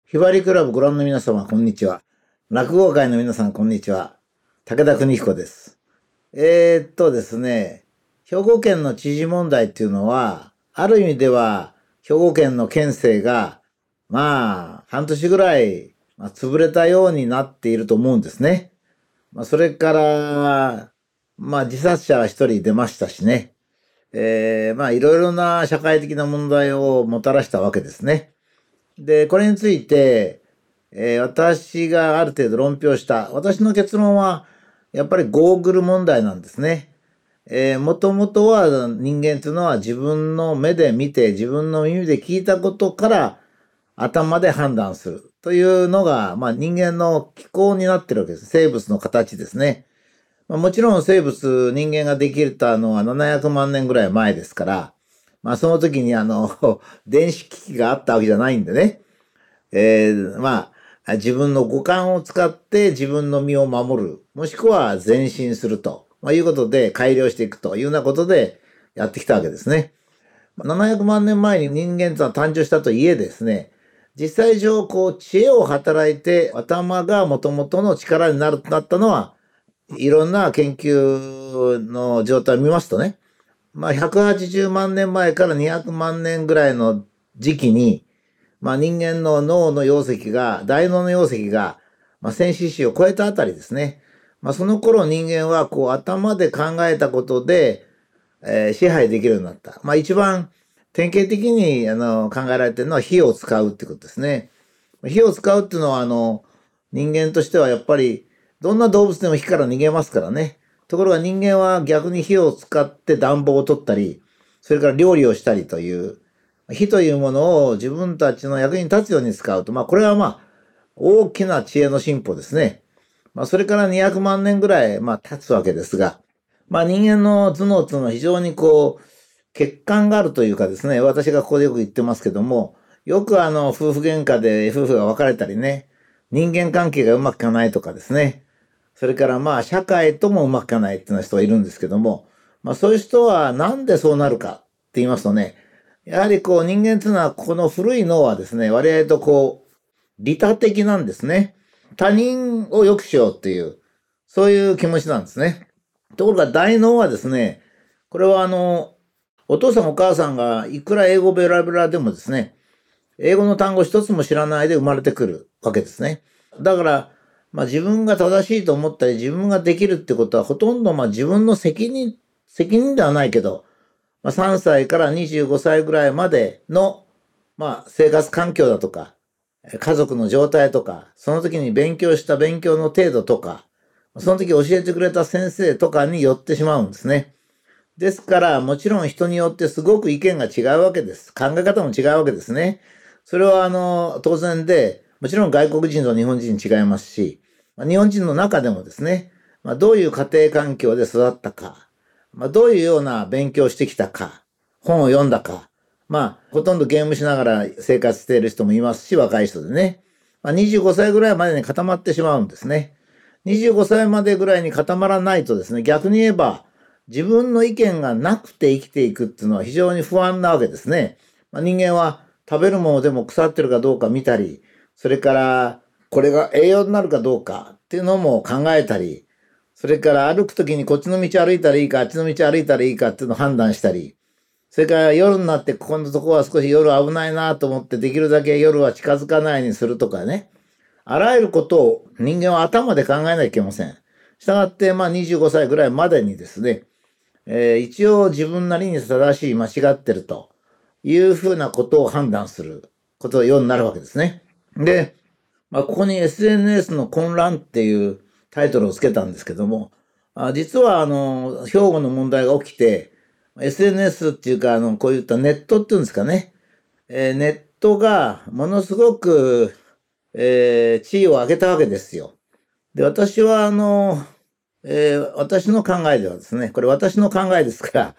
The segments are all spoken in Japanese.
ひばりクラブご覧の皆様、こんにちは。落語界の皆さん、こんにちは。武田邦彦です。ですね、兵庫県の知事問題っていうのは、ある意味では、兵庫県の県政が、半年ぐらい、潰れたようになっていると思うんですね。それから、自殺者は一人出ましたしね。いろいろな社会的な問題をもたらしたわけですね。で、これについて、私がある程度論評した。私の結論は、やっぱりゴーグル問題なんですね。もともとは人間というのは自分の目で見て、自分の耳で聞いたことから頭で判断するというのが、人間の機構になってるわけです。生物の形ですね。もちろん生物、人間ができたのは700万年ぐらい前ですから、その時に電子機器があったわけじゃないんでね。自分の五感を使って自分の身を守る、もしくは前進すると、いうことで改良していくというようなことでやってきたわけですね。700万年前に人間というのは誕生したといえですね、実際上知恵を働いて頭が元々の力になったのは、いろんな研究の状態を見ますとね、180万年前から200万年ぐらいの時期に、人間の脳の容積が、大脳の容積が、1000cc を超えたあたりですね。その頃人間は頭で考えたことで、支配できるようになった。一番典型的に考えられているのは火を使うってことですね。火を使うっていうのは人間としてはやっぱりどんな動物でも火から逃げますからね。ところが人間は逆に火を使って暖房を取ったり、それから料理をしたりという、火というものを自分たちの役に立つように使うと、これは大きな知恵の進歩ですね。それから200万年ぐらい、経つわけですが、人間の頭脳というのは非常に欠陥があるというかですね、私がここでよく言ってますけども、よく夫婦喧嘩で夫婦が別れたりね、人間関係がうまくいかないとかですね、それから社会ともうまくいかないっていうような人がいるんですけども、そういう人はなんでそうなるかって言いますとね、やはり人間っていうのはこの古い脳はですね、割合と利他的なんですね。他人を良くしようっていう、そういう気持ちなんですね。ところが大脳はですね、これはお父さんお母さんがいくら英語ベラベラでもですね、英語の単語一つも知らないで生まれてくるわけですね。だから、自分が正しいと思ったり自分ができるってことはほとんど自分の責任ではないけど、3歳から25歳ぐらいまでの、生活環境だとか、家族の状態とか、その時に勉強した勉強の程度とか、その時教えてくれた先生とかによってしまうんですね。ですから、もちろん人によってすごく意見が違うわけです。考え方も違うわけですね。それは当然で、もちろん外国人と日本人違いますし、日本人の中でもですね、どういう家庭環境で育ったか、どういうような勉強をしてきたか、本を読んだか、ほとんどゲームしながら生活している人もいますし、若い人でね。25歳ぐらいまでに固まってしまうんですね。25歳までぐらいに固まらないとですね、逆に言えば、自分の意見がなくて生きていくっていうのは非常に不安なわけですね。人間は食べるものでも腐ってるかどうか見たり、それからこれが栄養になるかどうかっていうのも考えたり、それから歩くときにこっちの道歩いたらいいか、あっちの道歩いたらいいかっていうのを判断したり、それから夜になってここのとこは少し夜危ないなと思ってできるだけ夜は近づかないようにするとかね。あらゆることを人間は頭で考えなきゃいけません。したがって25歳ぐらいまでにですね、一応自分なりに正しい間違ってるというふうなことを判断することようになるわけですね。で、ここに SNS の混乱っていうタイトルをつけたんですけども、実は兵庫の問題が起きて、SNS っていうかこういったネットっていうんですかね、ネットがものすごく、地位を上げたわけですよ。で、私は私の考えではですね、これ私の考えですから、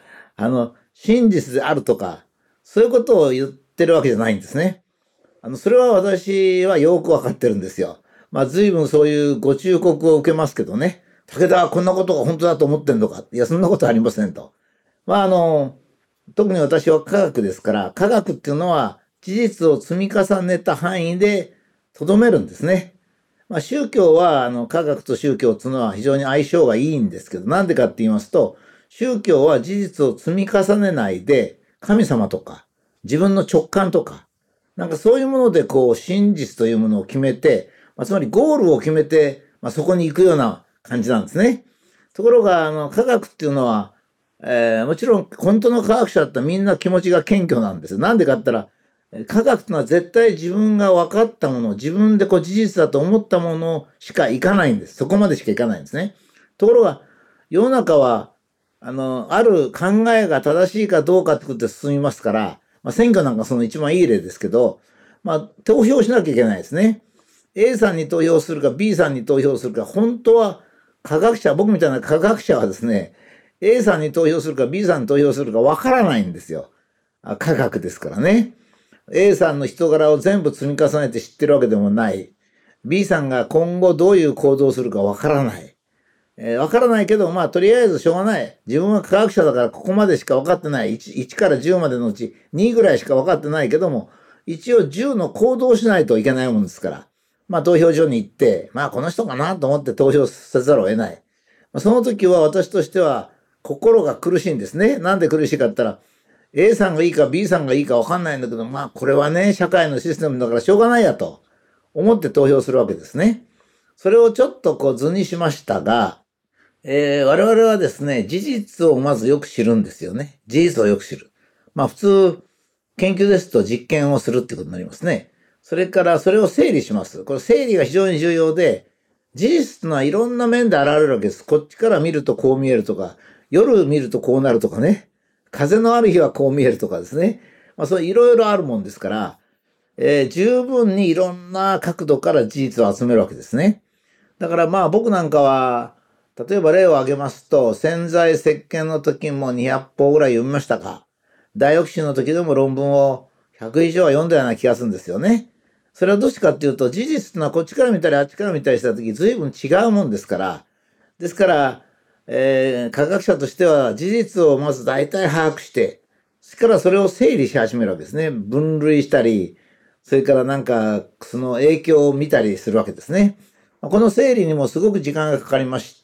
真実であるとか、そういうことを言ってるわけじゃないんですね。それは私はよくわかってるんですよ。随分そういうご忠告を受けますけどね。武田はこんなことが本当だと思ってんのか。いや、そんなことありませんと。特に私は科学ですから、科学っていうのは事実を積み重ねた範囲で留めるんですね。宗教は、科学と宗教っていうのは非常に相性がいいんですけど、なんでかって言いますと、宗教は事実を積み重ねないで、神様とか、自分の直感とか、なんかそういうもので真実というものを決めて、つまりゴールを決めて、そこに行くような感じなんですね。ところが、科学っていうのは、もちろん本当の科学者だったらみんな気持ちが謙虚なんですよ。なんでかって言ったら、科学っていうのは絶対自分が分かったもの、自分で事実だと思ったものしかいかないんです。そこまでしかいかないんですね。ところが、世の中は、ある考えが正しいかどうかってことで進みますから、選挙なんかその一番いい例ですけど、投票しなきゃいけないですね。A さんに投票するか B さんに投票するか、本当は科学者、僕みたいな科学者はですね、A さんに投票するか B さんに投票するかわからないんですよ。科学ですからね。A さんの人柄を全部積み重ねて知ってるわけでもない。B さんが今後どういう行動をするかわからない。わからないけど、とりあえずしょうがない。自分は科学者だからここまでしか分かってない。1から10までのうち2ぐらいしか分かってないけども、一応10の行動をしないといけないもんですから。投票所に行って、この人かなと思って投票せざるを得ない。その時は私としては心が苦しいんですね。なんで苦しいかって言ったら、A さんがいいか B さんがいいか分かんないんだけど、これはね、社会のシステムだからしょうがないやと思って投票するわけですね。それをちょっと図にしましたが、我々はですね、事実をまずよく知るんですよね。事実をよく知る。普通、研究ですと実験をするってことになりますね。それからそれを整理します。これ整理が非常に重要で、事実というのはいろんな面で現れるわけです。こっちから見るとこう見えるとか、夜見るとこうなるとかね。風のある日はこう見えるとかですね。そういろいろあるもんですから、十分にいろんな角度から事実を集めるわけですね。だから僕なんかは、例えば例を挙げますと、潜在石鹸の時も200本ぐらい読みましたか。ダイオキシンの時でも論文を100以上は読んだような気がするんですよね。それはどっちかっていうと、事実ってのはこっちから見たりあっちから見たりした時随分違うもんですから。ですから、科学者としては事実をまず大体把握して、それからそれを整理し始めるわけですね。分類したり、それからその影響を見たりするわけですね。この整理にもすごく時間がかかりまして、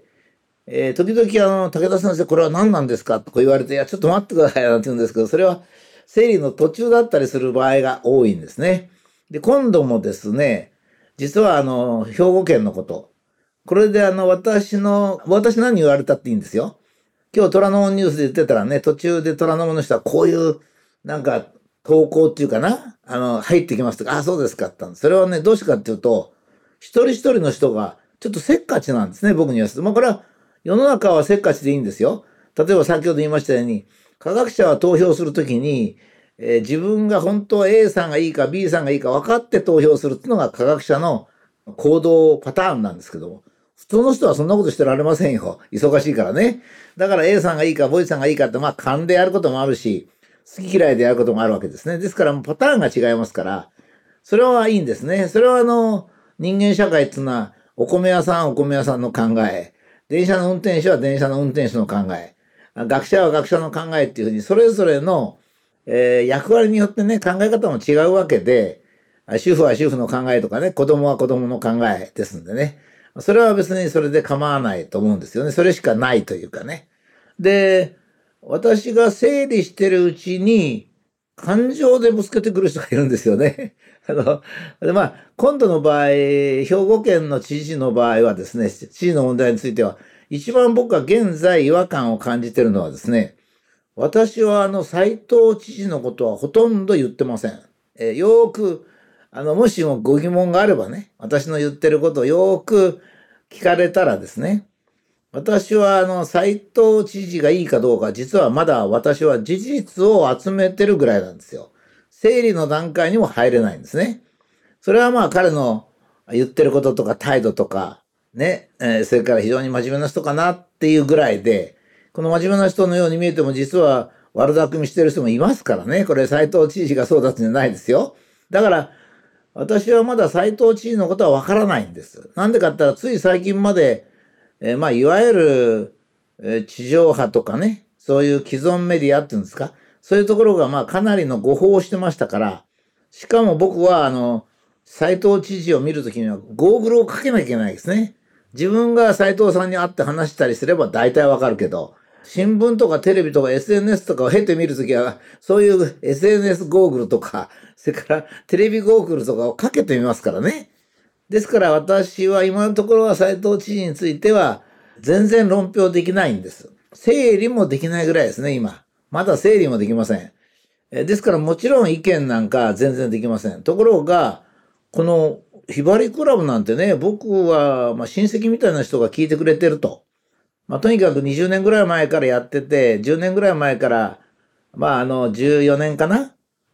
時々武田先生これは何なんですかとか言われて、いやちょっと待ってくださいなんて言うんですけど、それは整理の途中だったりする場合が多いんですね。で、今度もですね、実は兵庫県のこと。これで私何言われたっていいんですよ。今日虎ノ門ニュースで言ってたらね、途中で虎ノ門の人はこういう投稿っていうかな、入ってきますとか、そうですかって言ったんです。それはね、どうしてかっていうと、一人一人の人がちょっとせっかちなんですね、僕に言わせると。これは世の中はせっかちでいいんですよ。例えば先ほど言いましたように、科学者は投票するときに、自分が本当は A さんがいいか B さんがいいか分かって投票するっていうのが科学者の行動パターンなんですけども、普通の人はそんなことしてられませんよ。忙しいからね。だから A さんがいいか B さんがいいかって、勘でやることもあるし、好き嫌いでやることもあるわけですね。ですからパターンが違いますから、それはいいんですね。それは人間社会っていうのは、お米屋さんはお米屋さんの考え、電車の運転手は電車の運転手の考え、学者は学者の考えっていうふうに、それぞれの、役割によってね、考え方も違うわけで、主婦は主婦の考えとかね、子供は子供の考えですんでね。それは別にそれで構わないと思うんですよね。それしかないというかね。で、私が整理してるうちに、感情でぶつけてくる人がいるんですよね。今度の場合、兵庫県の知事の場合はですね、知事の問題については、一番僕が現在違和感を感じているのはですね、私は斉藤知事のことはほとんど言ってません。よーく、もしもご疑問があればね、私の言ってることをよーく聞かれたらですね、私は斉藤知事がいいかどうか、実はまだ私は事実を集めてるぐらいなんですよ。整理の段階にも入れないんですね。それは彼の言ってることとか態度とか、ね、それから非常に真面目な人かなっていうぐらいで、この真面目な人のように見えても実は悪巧みしてる人もいますからね。これ斉藤知事がそうだってんじゃないですよ。だから、私はまだ斉藤知事のことはわからないんです。なんでかって言ったら、つい最近まで、いわゆる、地上波とかね、そういう既存メディアっていうんですか、そういうところがかなりの誤報をしてましたから、しかも僕は斉藤知事を見るときにはゴーグルをかけなきゃいけないですね。自分が斉藤さんに会って話したりすれば大体わかるけど、新聞とかテレビとか SNS とかを経て見るときは、そういう SNS ゴーグルとか、それからテレビゴーグルとかをかけてみますからね。ですから私は今のところは斉藤知事については全然論評できないんです。整理もできないぐらいですね、今。まだ整理もできません。ですからもちろん意見なんか全然できません。ところが、このひばりクラブなんてね、僕は親戚みたいな人が聞いてくれてると。とにかく20年ぐらい前からやってて、10年ぐらい前から、14年かな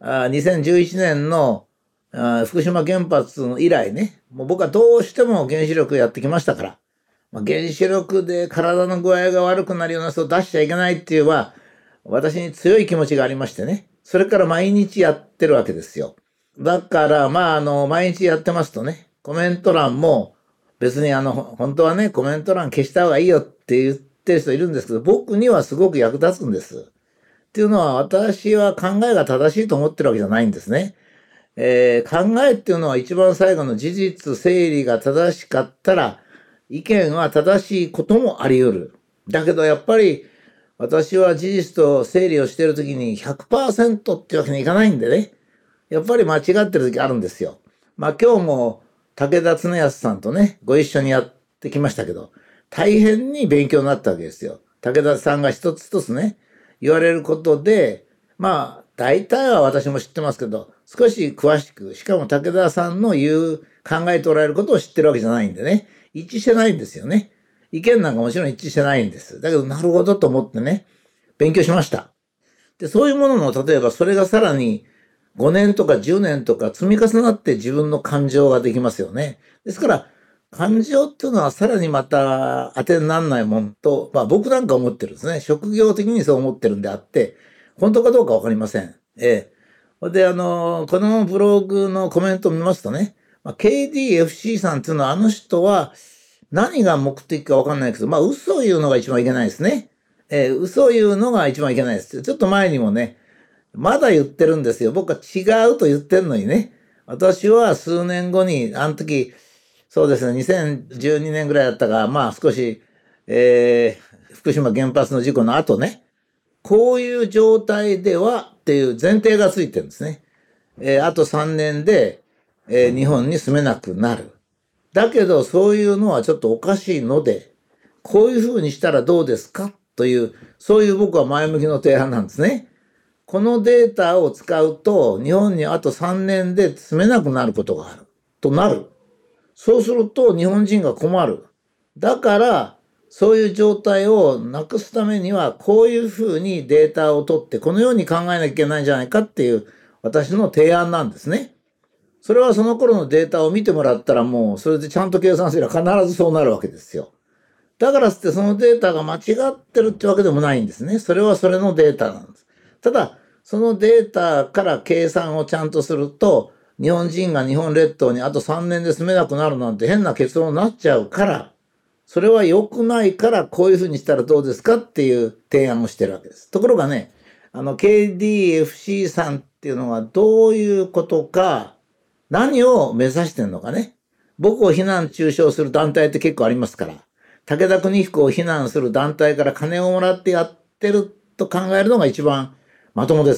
2011年の福島原発の以来ね、もう僕はどうしても原子力やってきましたから、原子力で体の具合が悪くなるような人を出しちゃいけないっていうのは、私に強い気持ちがありましてね、それから毎日やってるわけですよ。だから、毎日やってますとね、コメント欄も別に本当はね、コメント欄消した方がいいよって言ってる人いるんですけど、僕にはすごく役立つんです。っていうのは、私は考えが正しいと思ってるわけじゃないんですね。考えっていうのは一番最後の事実、整理が正しかったら、意見は正しいこともあり得る。だけどやっぱり、私は事実と整理をしているときに 100% ってわけにいかないんでね。やっぱり間違ってる時あるんですよ。今日も武田恒康さんとね、ご一緒にやってきましたけど、大変に勉強になったわけですよ。武田さんが一つ一つね、言われることで、大体は私も知ってますけど、少し詳しく、しかも武田さんの言う、考えておられることを知ってるわけじゃないんでね、一致してないんですよね。意見なんかもちろん一致してないんです。だけど、なるほどと思ってね、勉強しました。で、そういうものの、例えばそれがさらに5年とか10年とか積み重なって自分の感情ができますよね。ですから、感情っていうのはさらにまた当てにならないもんと、僕なんか思ってるんですね。職業的にそう思ってるんであって、本当かどうかわかりません。で、このブログのコメントを見ますとね、KDFC さんっていうのはあの人は何が目的かわかんないけど、嘘を言うのが一番いけないですね。嘘を言うのが一番いけないです。ちょっと前にもね、まだ言ってるんですよ。僕は違うと言ってるのにね。私は数年後に、あの時、そうですね、2012年ぐらいだったか、少し、福島原発の事故の後ね、こういう状態ではっていう前提がついてるんですね。あと3年で、日本に住めなくなる。だけど、そういうのはちょっとおかしいので、こういうふうにしたらどうですかという、そういう僕は前向きの提案なんですね。このデータを使うと、日本にあと3年で住めなくなることがある。となる。そうすると日本人が困る。だから、そういう状態をなくすためには、こういうふうにデータを取って、このように考えなきゃいけないんじゃないかっていう私の提案なんですね。それはその頃のデータを見てもらったらもう、それでちゃんと計算すれば必ずそうなるわけですよ。だからってそのデータが間違ってるってわけでもないんですね。それはそれのデータなんです。ただ、そのデータから計算をちゃんとすると、日本人が日本列島にあと3年で住めなくなるなんて変な結論になっちゃうから、それは良くないからこういうふうにしたらどうですかっていう提案をしてるわけです。ところがね、KDFC さんっていうのがどういうことか、何を目指してるのかね。僕を非難中傷する団体って結構ありますから。武田邦彦を非難する団体から金をもらってやってると考えるのが一番まともです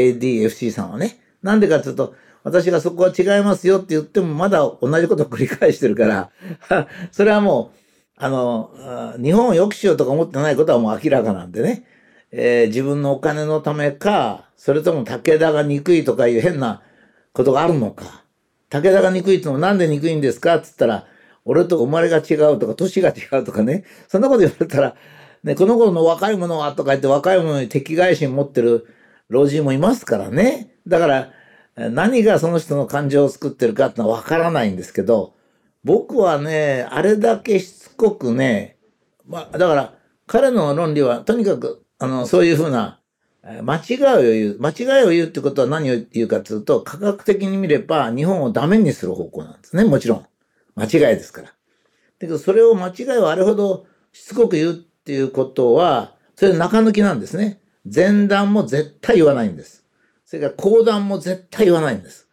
。KDFC さんはね。なんでかっていうと、私がそこは違いますよって言ってもまだ同じことを繰り返してるから、それはもう、日本を良くしようとか思ってないことはもう明らかなんでね。自分のお金のためか、それとも武田が憎いとかいう変なことがあるのか。武田が憎いってのもなんで憎いんですかって言ったら、俺と生まれが違うとか、年が違うとかね。そんなこと言われたら、ね、この頃の若い者はとか言って若い者に敵返しに持ってる老人もいますからね。だから、何がその人の感情を作ってるかってのはわからないんですけど、僕はね、あれだけしつこくね、だから彼の論理はとにかく、そういうふうな、間違いを言う。間違いを言うってことは何を言うかというと、科学的に見れば日本をダメにする方向なんですね。もちろん。間違いですから。だけど、それを間違いをあれほどしつこく言うっていうことは、それ中抜きなんですね。前段も絶対言わないんです。それから後段も絶対言わないんです。そ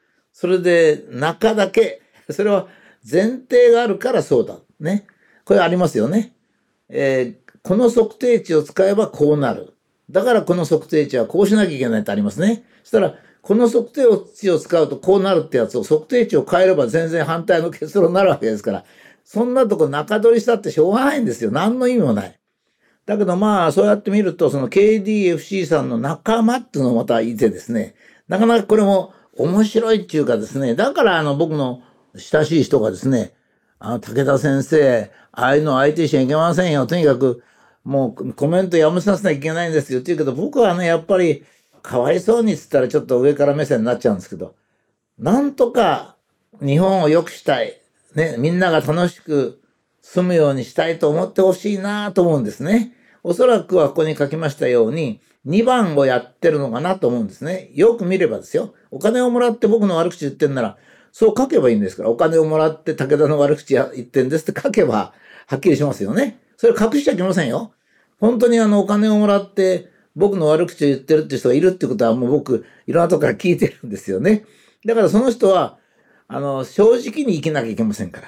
それで中だけ、それは前提があるからそうだ。ね。これありますよね。この測定値を使えばこうなる。だからこの測定値はこうしなきゃいけないってありますね。そしたら、この測定値を使うとこうなるってやつを測定値を変えれば全然反対の結論になるわけですから、そんなとこ中取りしたってしょうがないんですよ。何の意味もない。だけどまあ、そうやって見ると、その KDFC さんの仲間っていうのもまたいてですね、なかなかこれも面白いっていうかですね、だから僕の親しい人がですね、武田先生、ああいうの相手にしちゃいけませんよ。とにかく、もうコメントやめさせなきゃいけないんですよって言うけど、僕はね、やっぱり、かわいそうにっつったらちょっと上から目線になっちゃうんですけど、なんとか日本を良くしたい。ね、みんなが楽しく住むようにしたいと思ってほしいなと思うんですね。おそらくはここに書きましたように、2番をやってるのかなと思うんですね。よく見ればですよ。お金をもらって僕の悪口言ってんなら、そう書けばいいんですから。お金をもらって武田の悪口言ってんですって書けば、はっきりしますよね。それ隠しちゃいけませんよ。本当にお金をもらって僕の悪口を言ってるって人がいるってことはもう僕、いろんなとこから聞いてるんですよね。だからその人は、正直に生きなきゃいけませんから。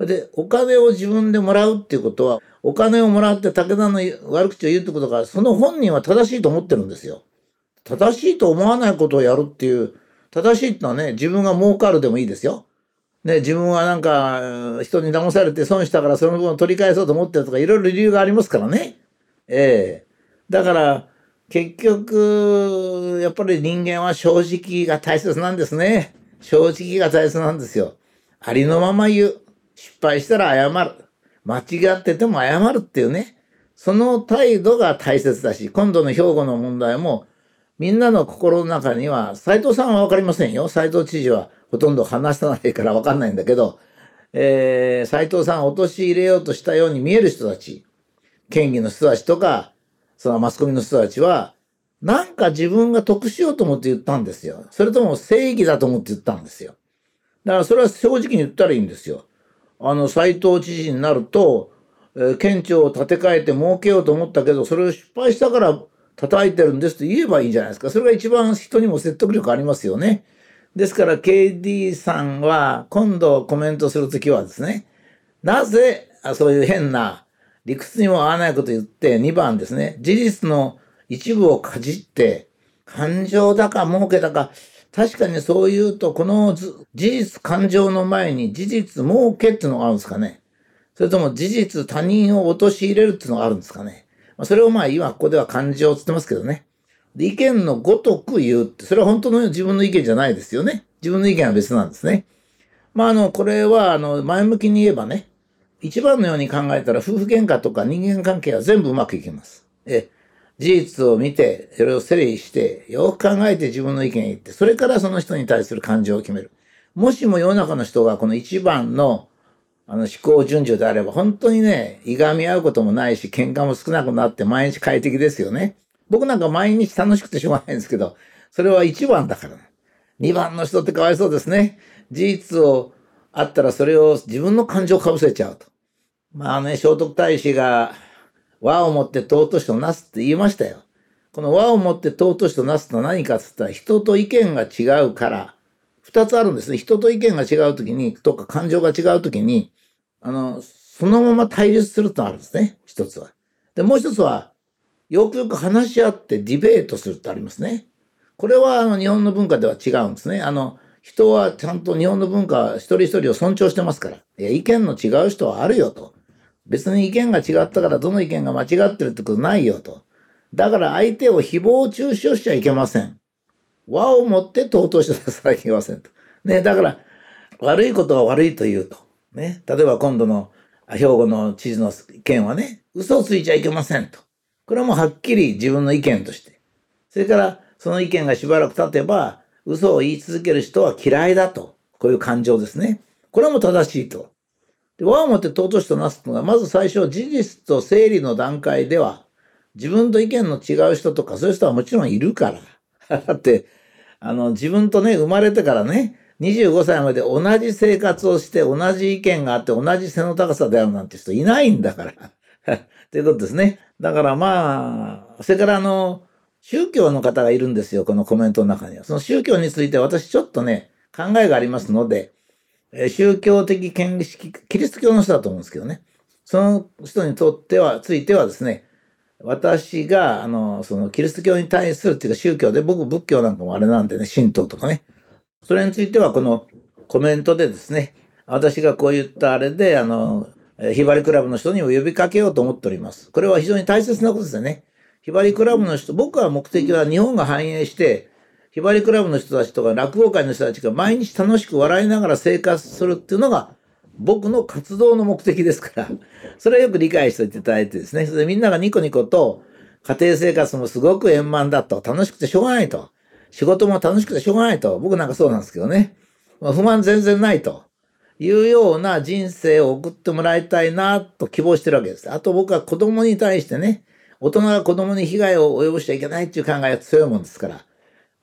で、お金を自分でもらうっていうことは、お金をもらって武田の悪口を言うってことが、その本人は正しいと思ってるんですよ。正しいと思わないことをやるっていう、正しいってのはね、自分が儲かるでもいいですよ。ね、自分はなんか、人に騙されて損したからその分を取り返そうと思ってるとか、いろいろ理由がありますからね。だから、結局、やっぱり人間は正直が大切なんですね。正直が大切なんですよ。ありのまま言う。失敗したら謝る。間違ってても謝るっていうね。その態度が大切だし、今度の兵庫の問題も、みんなの心の中には、斉藤さんはわかりませんよ。斉藤知事はほとんど話さないからわかんないんだけど、斉藤さんを陥れようとしたように見える人たち、県議の人たちとか、そのマスコミの人たちは、なんか自分が得しようと思って言ったんですよ。それとも正義だと思って言ったんですよ。だからそれは正直に言ったらいいんですよ。斉藤知事になると、県庁を建て替えて儲けようと思ったけど、それを失敗したから叩いてるんですと言えばいいんじゃないですか。それが一番人にも説得力ありますよね。ですから KD さんは今度コメントするときはですね、なぜそういう変な理屈にも合わないこと言って2番ですね、事実の一部をかじって感情だか儲けだか、確かにそう言うとこの事実感情の前に事実儲けっていうのがあるんですかね。それとも事実他人を陥れるっていうのがあるんですかね。それを今ここでは感情って言ってますけどね。意見のごとく言うって、それは本当の自分の意見じゃないですよね。自分の意見は別なんですね。これは、前向きに言えばね、一番のように考えたら夫婦喧嘩とか人間関係は全部うまくいきます。事実を見て、それを整理して、よく考えて自分の意見を言って、それからその人に対する感情を決める。もしも世の中の人がこの一番の思考順序であれば、本当にね、いがみ合うこともないし、喧嘩も少なくなって毎日快適ですよね。僕なんか毎日楽しくてしょうがないんですけど、それは一番だから。二番の人ってかわいそうですね。事実をあったらそれを自分の感情をかぶせちゃうと。聖徳太子が和をもって尊しとなすって言いましたよ。この和をもって尊しとなすとは何かって言ったら、人と意見が違うから、二つあるんですね。人と意見が違うときに、とか感情が違うときに、そのまま対立するとあるんですね。一つは。で、もう一つは、よくよく話し合ってディベートするってありますね。これは日本の文化では違うんですね。人はちゃんと日本の文化一人一人を尊重してますから。いや、意見の違う人はあるよと。別に意見が違ったからどの意見が間違ってるってことないよと。だから相手を誹謗中傷しちゃいけません。和をもって尊しとさせなきゃいけませんと。ね、だから悪いことは悪いと言うと。ね、例えば今度の兵庫の知事の件はね、嘘をついちゃいけませんと。これはもうはっきり自分の意見として。それからその意見がしばらく経てば、嘘を言い続ける人は嫌いだと。こういう感情ですね。これはもう正しいと。で、和をもって尊しとなすのが、まず最初、事実と整理の段階では、自分と意見の違う人とか、そういう人はもちろんいるから。だって、自分とね、生まれてからね、25歳まで同じ生活をして、同じ意見があって、同じ背の高さであるなんて人いないんだから。ということですね。だからそれから宗教の方がいるんですよ、このコメントの中には。その宗教について私ちょっとね、 考えがありますので、宗教的見識、キリスト教の人だと思うんですけどね。その人についてはですね、私が、そのキリスト教に対するっていうか宗教で、僕仏教なんかもあれなんでね、神道とかね。それについてはこのコメントでですね、私がこういったあれで、ひばりクラブの人にも呼びかけようと思っております。これは非常に大切なことですよね。ひばりクラブの人、僕は目的は日本が繁栄して、ひばりクラブの人たちとか落語界の人たちが毎日楽しく笑いながら生活するっていうのが僕の活動の目的ですから、それをよく理解しておいていただいてですね、それでみんながニコニコと家庭生活もすごく円満だと、楽しくてしょうがないと、仕事も楽しくてしょうがないと、僕なんかそうなんですけどね、不満全然ないというような人生を送ってもらいたいなと希望してるわけです。あと僕は子供に対してね、大人が子供に被害を及ぼしちゃいけないっていう考えが強いもんですから、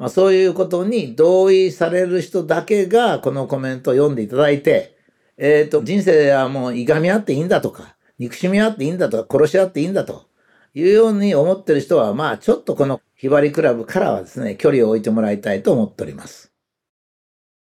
そういうことに同意される人だけがこのコメントを読んでいただいて、人生はもういがみ合っていいんだとか、憎しみ合っていいんだとか、殺し合っていいんだというように思ってる人は、ちょっとこのひばりクラブからはですね、距離を置いてもらいたいと思っております。